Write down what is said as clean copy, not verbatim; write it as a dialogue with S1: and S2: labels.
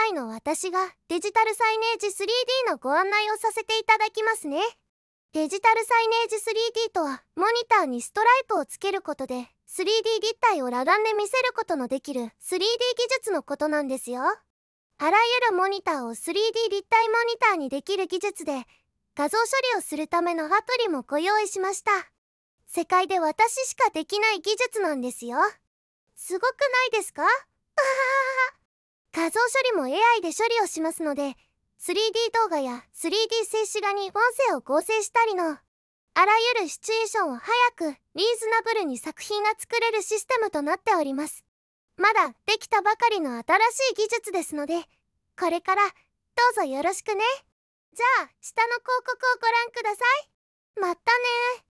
S1: 回の私がデジタルサイネージ 3D のご案内をさせていただきますね。デジタルサイネージ 3D とは、モニターにストライプをつけることで 3D 立体を裸眼で見せることのできる 3D 技術のことなんですよ。あらゆるモニターを 3D 立体モニターにできる技術で、画像処理をするためのアプリもご用意しました。世界で私しかできない技術なんですよ。すごくないですか？画像処理も AI で処理をしますので、3D 動画や 3D 静止画に音声を合成したりの、あらゆるシチュエーションを早くリーズナブルに作品が作れるシステムとなっております。まだできたばかりの新しい技術ですので、これからどうぞよろしくね。じゃあ、下の広告をご覧ください。またね。